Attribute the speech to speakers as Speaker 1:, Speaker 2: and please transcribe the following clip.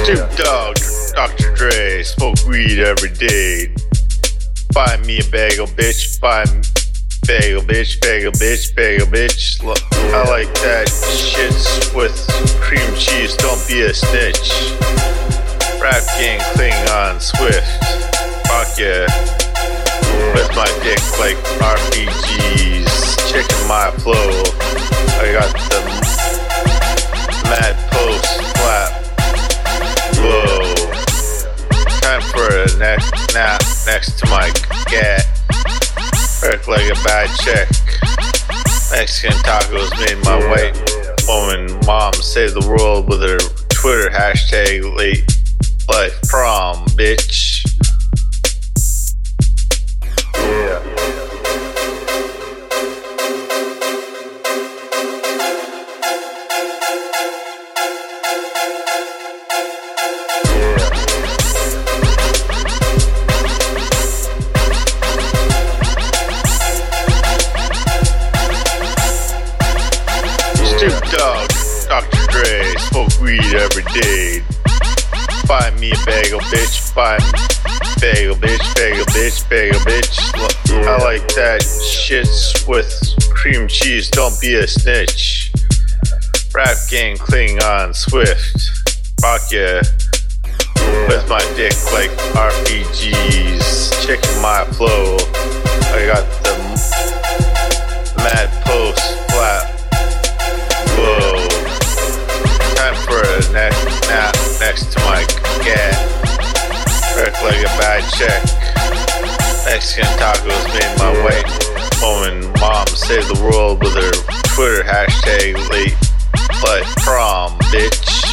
Speaker 1: Snoop Dogg, Dr. Dre, smoke weed every day. Buy me a bagel, bitch. Buy me bagel, bitch, bagel, bitch, bagel, bitch. I like that shit with cream cheese. Don't be a snitch. Rap gang, Klingon, Swift. Fuck yeah. With my dick like RPGs. Checking my flow. I got the mad post flap. Whoa. Time for a nap next to my gat. Work like a bad check. Mexican tacos made my white woman mom save the world with her Twitter hashtag late life prom, bitch. Snoop Dogg, Dr. Dre, smoke weed every day. Buy me a bagel, bitch. Buy me bagel, bitch, bagel, bitch, bagel, bitch. I like that shit with cream cheese. Don't be a snitch. Rap gang, Klingon, Swift. Fuck yeah. With my dick like RPGs. Checking my flow. I got the mad post flap. Whoa. Time for a nap next to my gat. Work like a bad check. Mexican tacos made my white woman mom save the world with her Twitter hashtag late life prom, bitch.